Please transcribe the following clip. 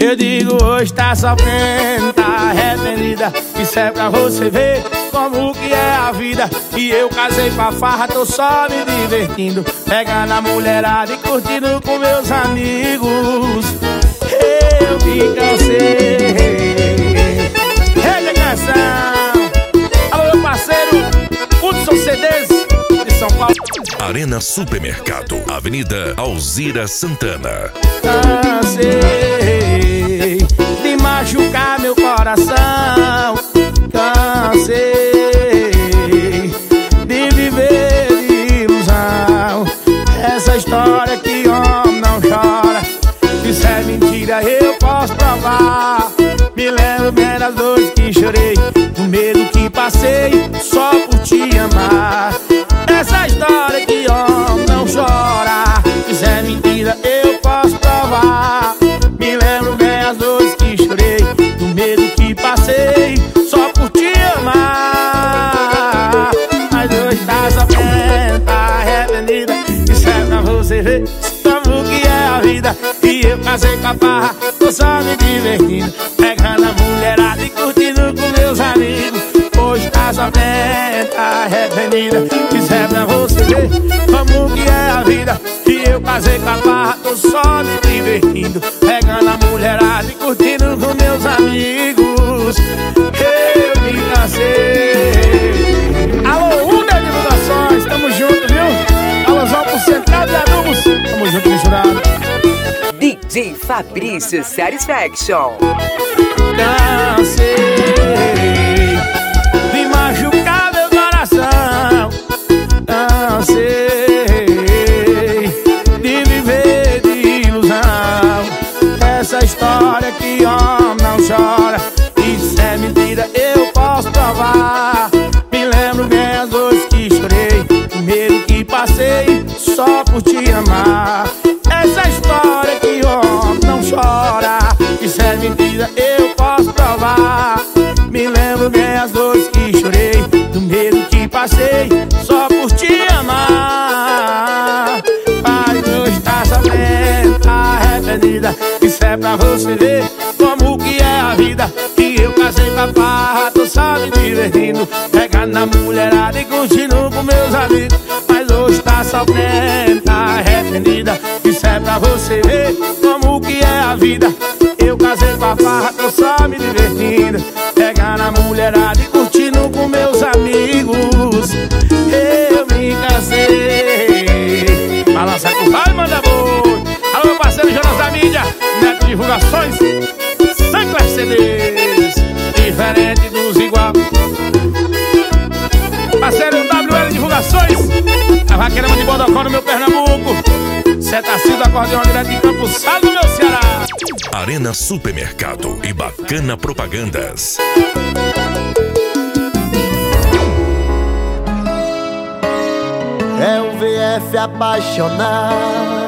Eu digo hoje tá sofrendo, tá arrependida. Isso é pra você ver como que é a vida. E eu casei com a farra, tô só me divertindo, pegando a mulherada e curtindo com meus amigos. Eu me cansei. Rede canção. Alô, meu parceiro Hudson CDs de São Paulo. Arena Supermercado, Avenida Alzira Santana. Cansei de machucar meu coração. Cansei de viver de ilusão. Essa história que homem não chora, isso é mentira, eu posso provar. Me lembro bem das dores que chorei, do medo que passei só por te amar. Essa história que homem não chora, isso é mentira, eu posso provar. Me lembro bem as dores que chorei, do medo que passei só por te amar. Mas hoje tá sofrendo, tá arrependida. Isso é pra você ver como que é a vida. E eu casei com a farra, tô só me divertindo, pegando a mulherada e curtindo com meus amigos. Hoje tá sofrendo, tá arrependida. Isso é pra você ver como que é a vida. E eu casei com a farra, tô só me divertindo, pegando a mulherada e curtindo com meus amigos. Eu me cansei. Alô, Uber Divulgações, tamo junto, viu? Alôzão pro Central de Adubos, tamo junto, misturado. DJ Fabrício Satisfaction. Cansei de machucar meu coração. Cansei de viver de ilusão. Essa história que homem não chora, isso é mentira, eu posso provar. Me lembro bem as dores que chorei, o medo que passei só por te amar. Essa história que homem não chora, isso é mentira, eu posso provar. Me lembro bem as dores que chorei, do medo que passei só por te amar. Mas hoje tá sofrendo, tá arrependida. Isso é pra você ver como que é a vida. E eu casei com a farra, tô só me divertindo, pegando na mulherada e curtindo com meus amigos. Mas hoje tá sofrendo, tá arrependida. Isso é pra você ver como que é a vida. Eu casei com a farra, tô só me divertindo, pegando a mulherada e curtindo com meus amigos. Eu me cansei. Balança com vai, manda boi. Alô, meu parceiro Jonas da Mídia, Neto Divulgações, Sancler CDs, diferente dos igual. Parceiro WL Divulgações, a vaqueira de Bodocó no meu Pernambuco. Cetacil do acordeão direto de Campo Sal do meu Ceará. Arena Supermercado e Bacana Propagandas. É um VF apaixonado,